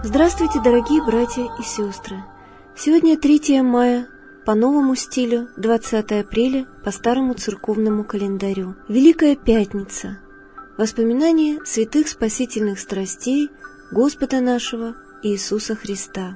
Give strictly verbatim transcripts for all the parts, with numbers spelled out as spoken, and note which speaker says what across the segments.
Speaker 1: Здравствуйте, дорогие братья и сестры! Сегодня третье мая, по новому стилю, двадцатое апреля, по старому церковному календарю. Великая Пятница. Воспоминание святых спасительных страстей Господа нашего Иисуса Христа.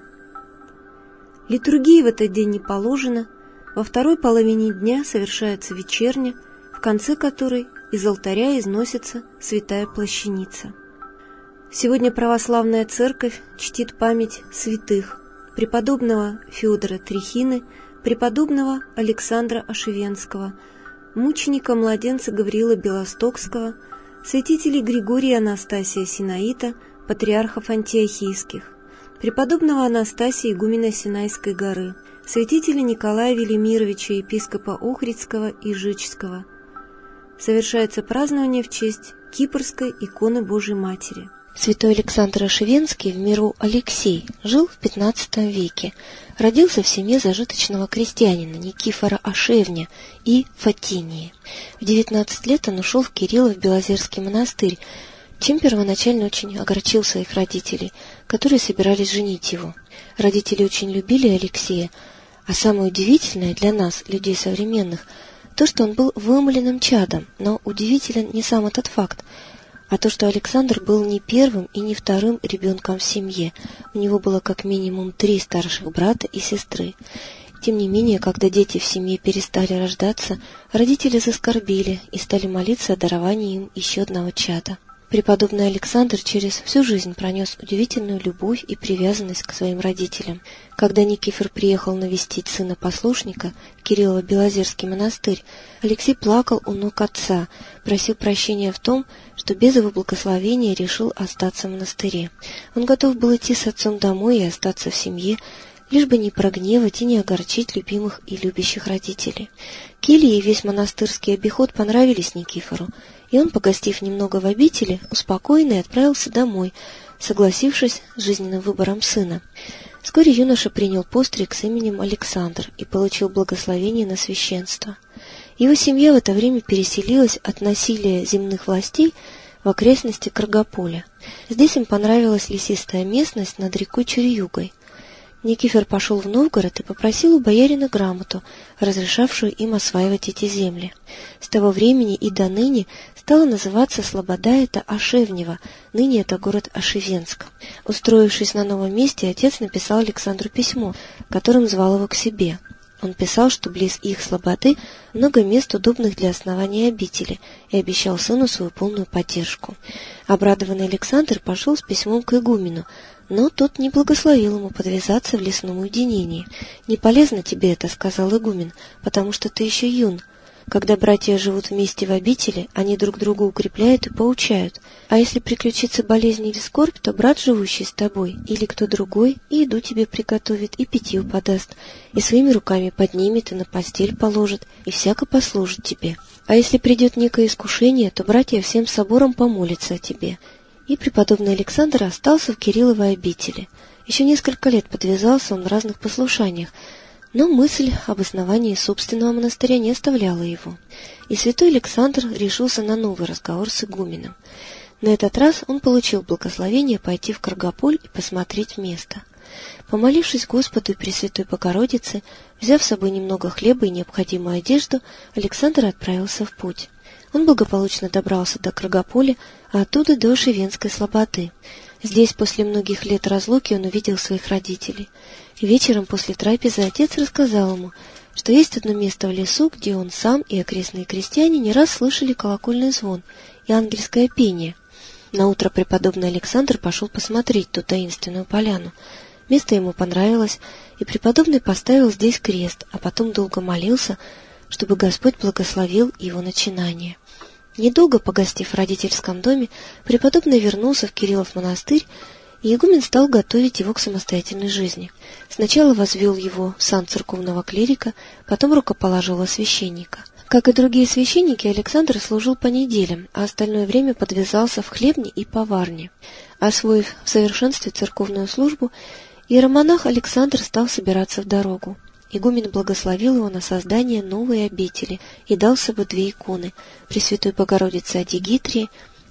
Speaker 1: Литургии в этот день не положено, во второй половине дня совершается вечерня, в конце которой из алтаря износится святая плащаница. Сегодня православная церковь чтит память святых преподобного Феодора Трихины, преподобного Александра Ошивенского, мученика-младенца Гавриила Белостокского, святителей Григория Анастасия Синаита, патриархов антиохийских, преподобного Анастасия игумена Синайской горы, святителя Николая Велимировича, епископа Охридского и Жичского. Совершается празднование в честь Кипрской иконы Божией Матери.
Speaker 2: Святой Александр Ошивенский, в миру Алексей, жил в пятнадцатом веке. Родился в семье зажиточного крестьянина Никифора Ошевня и Фатинии. В девятнадцать лет он ушел в Кириллов Белозерский монастырь, чем первоначально очень огорчил своих родителей, которые собирались женить его. Родители очень любили Алексея, а самое удивительное для нас, людей современных, то, что он был вымыленным чадом, но удивителен не сам этот факт, а то, что Александр был не первым и не вторым ребенком в семье. У него было как минимум три старших брата и сестры. Тем не менее, когда дети в семье перестали рождаться, родители заскорбели и стали молиться о даровании им еще одного чада. Преподобный Александр через всю жизнь пронес удивительную любовь и привязанность к своим родителям. Когда Никифор приехал навестить сына-послушника в Кириллово-Белозерский монастырь, Алексей плакал у ног отца, просил прощения в том, что без его благословения решил остаться в монастыре. Он готов был идти с отцом домой и остаться в семье, лишь бы не прогневать и не огорчить любимых и любящих родителей. Келья и весь монастырский обиход понравились Никифору, и он, погостив немного в обители, успокоенный отправился домой, согласившись с жизненным выбором сына. Вскоре юноша принял постриг с именем Александр и получил благословение на священство. Его семья в это время переселилась от насилия земных властей в окрестности Каргополя. Здесь им понравилась лесистая местность над рекой Чурьюгой. Никифор пошел в Новгород и попросил у боярина грамоту, разрешавшую им осваивать эти земли. С того времени и до ныне стала называться слобода эта Ошевнева, ныне это город Ошивенск. Устроившись на новом месте, отец написал Александру письмо, которым звал его к себе. Он писал, что близ их слободы много мест, удобных для основания обители, и обещал сыну свою полную поддержку. Обрадованный Александр пошел с письмом к игумену, но тот не благословил ему подвязаться в лесном уединении. «Не полезно тебе это», — сказал игумен, — «потому что ты еще юн. Когда братья живут вместе в обители, они друг друга укрепляют и поучают. А если приключится болезнь или скорбь, то брат, живущий с тобой, или кто другой, и еду тебе приготовит, и питью подаст, и своими руками поднимет, и на постель положит, и всяко послужит тебе. А если придет некое искушение, то братья всем собором помолятся о тебе». И преподобный Александр остался в Кирилловой обители. Еще несколько лет подвязался он в разных послушаниях, но мысль об основании собственного монастыря не оставляла его. И святой Александр решился на новый разговор с игуменом. На этот раз он получил благословение пойти в Каргополь и посмотреть место. Помолившись Господу и Пресвятой Богородице, взяв с собой немного хлеба и необходимую одежду, Александр отправился в путь. Он благополучно добрался до Каргополя, а оттуда до Ошивенской слободы. Здесь после многих лет разлуки он увидел своих родителей. Вечером после трапезы отец рассказал ему, что есть одно место в лесу, где он сам и окрестные крестьяне не раз слышали колокольный звон и ангельское пение. Наутро преподобный Александр пошел посмотреть ту таинственную поляну. Место ему понравилось, и преподобный поставил здесь крест, а потом долго молился, чтобы Господь благословил его начинание. Недолго погостив в родительском доме, преподобный вернулся в Кириллов монастырь, и игумен стал готовить его к самостоятельной жизни. Сначала возвел его в сан церковного клирика, потом рукоположил во священника. Как и другие священники, Александр служил по неделям, а остальное время подвязался в хлебне и поварне. Освоив в совершенстве церковную службу, иеромонах Александр стал собираться в дорогу. Игумен благословил его на создание новой обители и дал с собой две иконы – Пресвятой Богородицы Адигитрии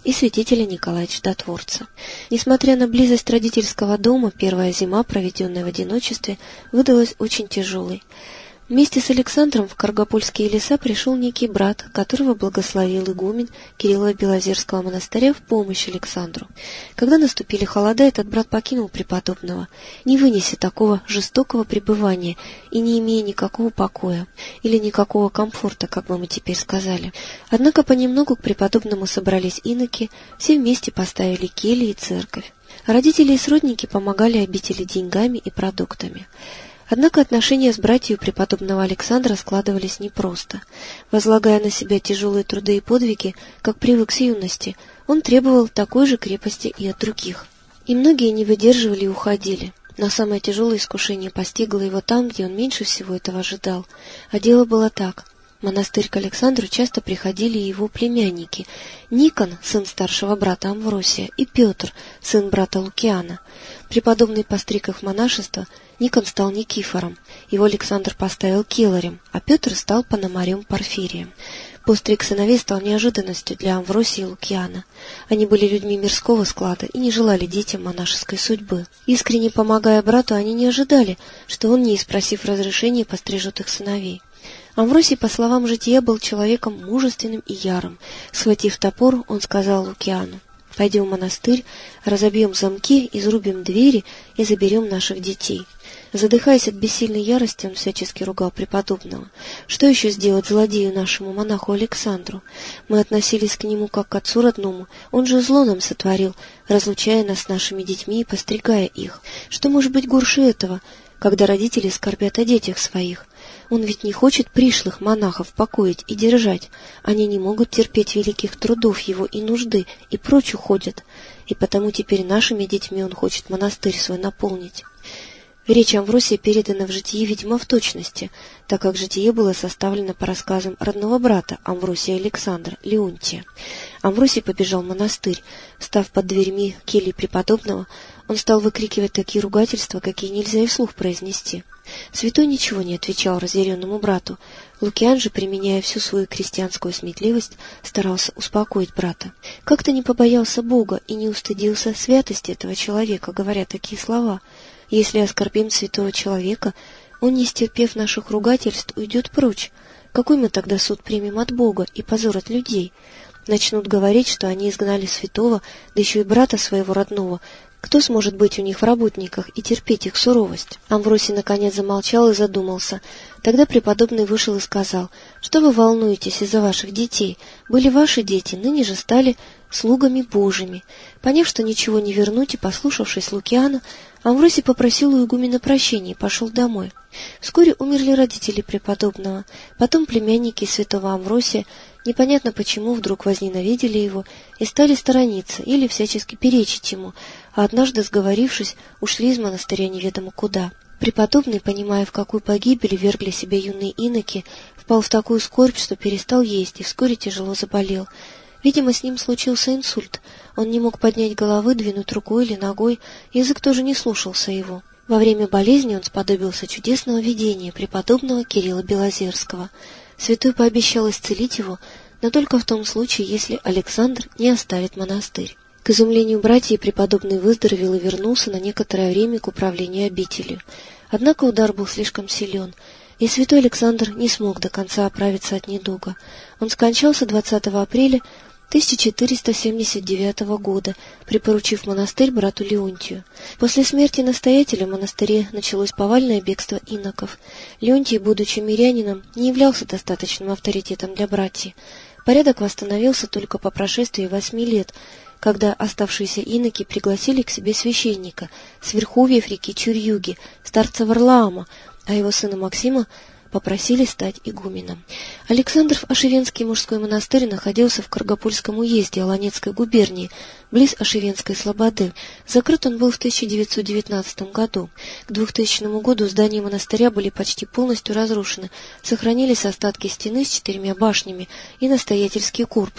Speaker 2: и святителя Николая Чудотворца. Несмотря на близость родительского дома, первая зима, проведенная в одиночестве, выдалась очень тяжелой. Вместе с Александром в Каргопольские леса пришел некий брат, которого благословил игумен Кирилла-Белозерского монастыря в помощь Александру. Когда наступили холода, этот брат покинул преподобного, не вынеся такого жестокого пребывания и не имея никакого покоя или никакого комфорта, как бы мы теперь сказали. Однако понемногу к преподобному собрались иноки, все вместе поставили кельи и церковь. Родители и сродники помогали обители деньгами и продуктами. Однако отношения с братьями преподобного Александра складывались непросто. Возлагая на себя тяжелые труды и подвиги, как привык с юности, он требовал такой же крепости и от других. И многие не выдерживали и уходили. Но самое тяжелое искушение постигло его там, где он меньше всего этого ожидал. А дело было так. В монастырь к Александру часто приходили его племянники: Никон, сын старшего брата Амвросия, и Петр, сын брата Лукиана. Преподобный постриг их в монашество, Никон стал Никифором, его Александр поставил келарем, а Петр стал Пономарем Порфирием. Постриг сыновей стал неожиданностью для Амвросия и Лукиана. Они были людьми мирского склада и не желали детям монашеской судьбы. Искренне помогая брату, они не ожидали, что он, не спросив разрешения, пострижет их сыновей. Амвросий, по словам жития, был человеком мужественным и ярым. Схватив топор, он сказал Лукиану: «Пойдем в монастырь, разобьем замки, изрубим двери и заберем наших детей». Задыхаясь от бессильной ярости, он всячески ругал преподобного. Что еще сделать злодею нашему монаху Александру? Мы относились к нему как к отцу родному, он же зло нам сотворил, разлучая нас с нашими детьми и постригая их. Что может быть горше этого, когда родители скорбят о детях своих? Он ведь не хочет пришлых монахов покоить и держать. Они не могут терпеть великих трудов его и нужды, и прочь уходят. И потому теперь нашими детьми он хочет монастырь свой наполнить. Речь Амвросия передана в житии, видимо, в точности, так как житие было составлено по рассказам родного брата Амвросия Александра, Леонтия. Амвросий побежал в монастырь. Став под дверьми кельи преподобного, он стал выкрикивать такие ругательства, какие нельзя и вслух произнести. Святой ничего не отвечал разъяренному брату. Лукиан же, применяя всю свою крестьянскую сметливость, старался успокоить брата. Как-то не побоялся Бога и не устыдился святости этого человека, говоря такие слова: «Если оскорбим святого человека, он, не стерпев наших ругательств, уйдет прочь. Какой мы тогда суд примем от Бога и позор от людей? Начнут говорить, что они изгнали святого, да еще и брата своего родного. Кто сможет быть у них в работниках и терпеть их суровость?» Амвросий наконец замолчал и задумался. Тогда преподобный вышел и сказал: «Что вы волнуетесь из-за ваших детей? Были ваши дети, ныне же стали слугами Божьими». Поняв, что ничего не вернуть, и послушавшись Лукиана, Амвросий попросил у игумена прощения и пошел домой. Вскоре умерли родители преподобного, потом племянники святого Амвросия, непонятно почему, вдруг возненавидели его и стали сторониться или всячески перечить ему, а однажды, сговорившись, ушли из монастыря неведомо куда. Преподобный, понимая, в какую погибель вергли себя юные иноки, впал в такую скорбь, что перестал есть и вскоре тяжело заболел. Видимо, с ним случился инсульт. Он не мог поднять головы, двинуть рукой или ногой, язык тоже не слушался его. Во время болезни он сподобился чудесного видения преподобного Кирилла Белозерского. Святой пообещал исцелить его, но только в том случае, если Александр не оставит монастырь. К изумлению братьев преподобный выздоровел и вернулся на некоторое время к управлению обителью. Однако удар был слишком силен, и святой Александр не смог до конца оправиться от недуга. Он скончался двадцатого апреля тысяча четыреста семьдесят девятого года, припоручив монастырь брату Леонтию. После смерти настоятеля в монастыре началось повальное бегство иноков. Леонтий, будучи мирянином, не являлся достаточным авторитетом для братьев. Порядок восстановился только по прошествии восьми лет, когда оставшиеся иноки пригласили к себе священника с верховьев реки Чурюги, старца Варлаама, а его сына Максима попросили стать игуменом. Александров Ошивенский мужской монастырь находился в Каргопольском уезде Аланецкой губернии, близ Ошивенской слободы. Закрыт он был в тысяча девятьсот девятнадцатом году. К двухтысячному году здания монастыря были почти полностью разрушены, сохранились остатки стены с четырьмя башнями и настоятельский корпус.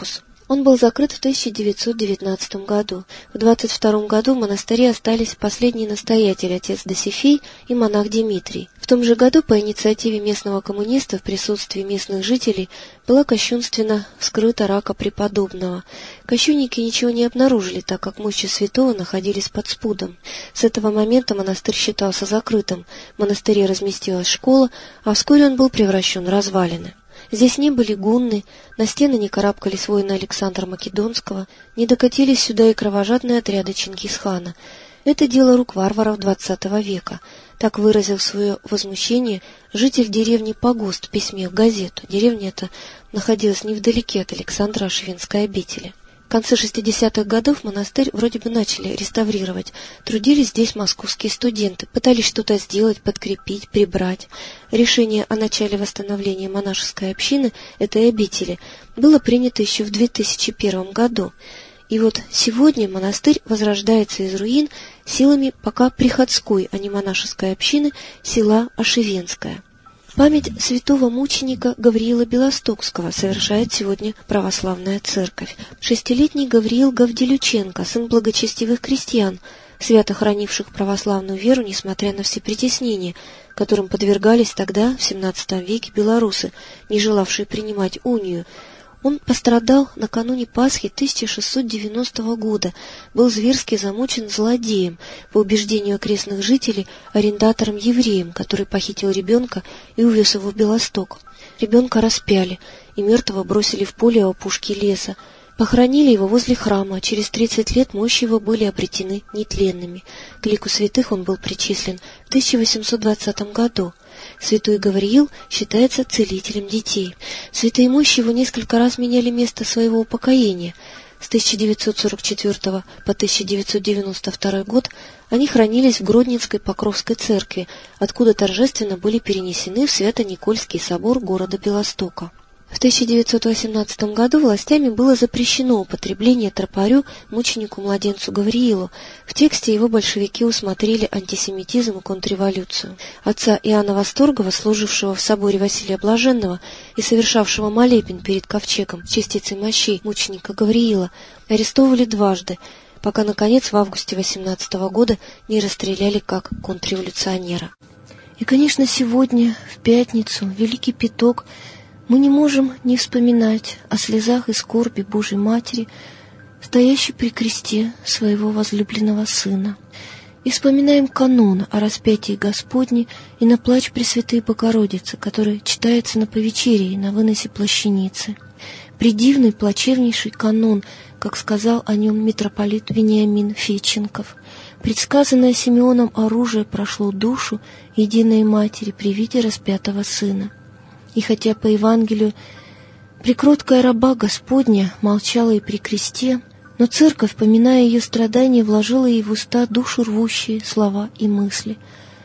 Speaker 2: Он был закрыт в тысяча девятьсот девятнадцатом году. В двадцать втором году в монастыре остались последний настоятель, отец Досифей, и монах Дмитрий. В том же году по инициативе местного коммуниста в присутствии местных жителей была кощунственно вскрыта рака преподобного. Кощунники ничего не обнаружили, так как мощи святого находились под спудом. С этого момента монастырь считался закрытым. В монастыре разместилась школа, а вскоре он был превращен в развалины. Здесь не были гунны, на стены не карабкались воины Александра Македонского, не докатились сюда и кровожадные отряды Чингисхана. Это дело рук варваров двадцатого века. Так выразил свое возмущение житель деревни Погост в письме в газету. Деревня эта находилась невдалеке от Александра Ошвенской обители. В конце шестидесятых годов монастырь вроде бы начали реставрировать. Трудились здесь московские студенты, пытались что-то сделать, подкрепить, прибрать. Решение о начале восстановления монашеской общины этой обители было принято еще в две тысячи первом году. И вот сегодня монастырь возрождается из руин силами пока приходской, а не монашеской общины села Ошивенское. Память святого мученика Гавриила Белостокского совершает сегодня православная церковь. Шестилетний Гавриил Гавделюченко, сын благочестивых крестьян, свято хранивших православную веру, несмотря на все притеснения, которым подвергались тогда, в семнадцатом веке, белорусы, не желавшие принимать унию. Он пострадал накануне Пасхи тысяча шестьсот девяностого года, был зверски замучен злодеем, по убеждению окрестных жителей, арендатором-евреем, который похитил ребенка и увез его в Белосток. Ребенка распяли, и мертвого бросили в поле у опушки леса. Похоронили его возле храма, а через тридцать лет мощи его были обретены нетленными. К лику святых он был причислен в тысяча восемьсот двадцатом году. Святой Гавриил считается целителем детей. Святые мощи его несколько раз меняли место своего упокоения. С тысяча девятьсот сорок четвёртого по тысяча девятьсот девяносто второй год они хранились в Гродненской Покровской церкви, откуда торжественно были перенесены в Свято-Никольский собор города Белостока. В тысяча девятьсот восемнадцатом году властями было запрещено употребление тропарю мученику-младенцу Гавриилу. В тексте его большевики усмотрели антисемитизм и контрреволюцию. Отца Иоанна Восторгова, служившего в соборе Василия Блаженного и совершавшего молебен перед ковчегом частицей мощей мученика Гавриила, арестовывали дважды, пока, наконец, в августе восемнадцатого года не расстреляли как контрреволюционера.
Speaker 1: И, конечно, сегодня, в пятницу, в Великий Пяток, мы не можем не вспоминать о слезах и скорби Божьей Матери, стоящей при кресте своего возлюбленного Сына. И вспоминаем канон о распятии Господне и на плач Пресвятой Богородицы, который читается на повечерии, на выносе плащаницы. Предивный, плачевнейший канон, как сказал о нем митрополит Вениамин Федченков. Предсказанное Симеоном оружие прошло душу единой Матери при виде распятого Сына. И хотя по Евангелию прикроткая раба Господня молчала и при кресте, но церковь, поминая ее страдания, вложила ей в уста душу рвущие слова и мысли.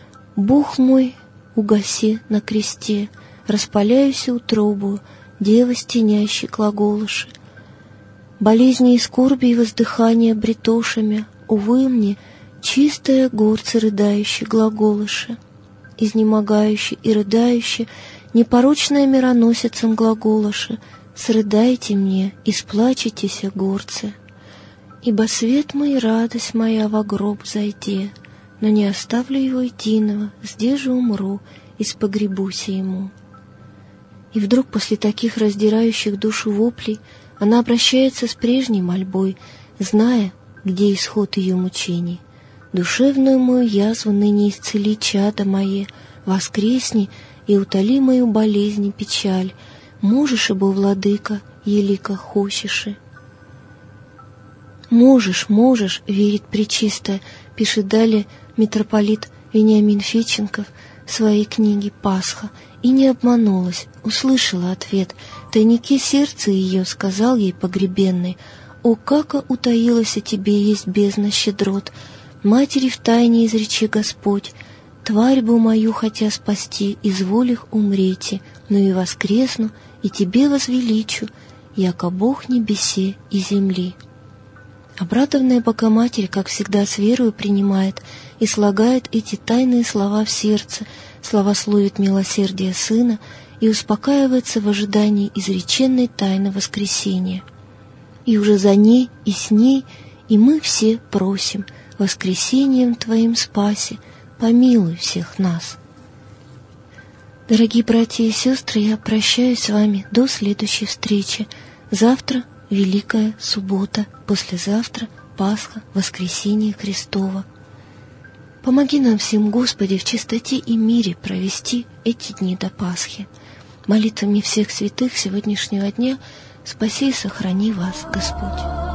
Speaker 1: «Бог мой, угаси на кресте, распаляюся утробу, дева стенящей глаголыши. Болезни и скорби и воздыхания бретошами, увы мне, чистая горцы рыдающей глаголыши, изнемогающий и рыдающий, непорочная мироносицам глаголоши, срыдайте мне, и сплачетеся, горцы. Ибо свет мой и радость моя во гроб зайде, но не оставлю его единого, здесь же умру, и спогребуся ему». И вдруг после таких раздирающих душу воплей она обращается с прежней мольбой, зная, где исход ее мучений. «Душевную мою язву ныне исцели, чадо мое, воскресни и утоли мою болезнь и печаль, можешь, ибо, владыка, елика хочешь». «Можешь, можешь», — верит Пречистая, пишет далее митрополит Вениамин Федченков в своей книге «Пасха», и не обманулась, услышала ответ. В тайнике сердца ее сказал ей погребенный: «О, како утаилась о тебе есть бездна щедрот, матери в тайне изречи Господь, тварь бы мою хотя спасти, изволих умрете, но и воскресну, и тебе возвеличу, яко Бог небесе и земли». Обрадованная Богоматерь, как всегда, с верою принимает и слагает эти тайные слова в сердце, славословит милосердие Сына и успокаивается в ожидании изреченной тайны воскресения.
Speaker 2: и уже за ней и с ней, и мы все просим, воскресением Твоим спаси, помилуй всех нас. Дорогие братья и сестры, я прощаюсь с вами до следующей встречи. Завтра Великая Суббота, послезавтра Пасха, Воскресение Христово. Помоги нам всем, Господи, в чистоте и мире провести эти дни до Пасхи. Молитвами всех святых сегодняшнего дня спаси и сохрани вас, Господь.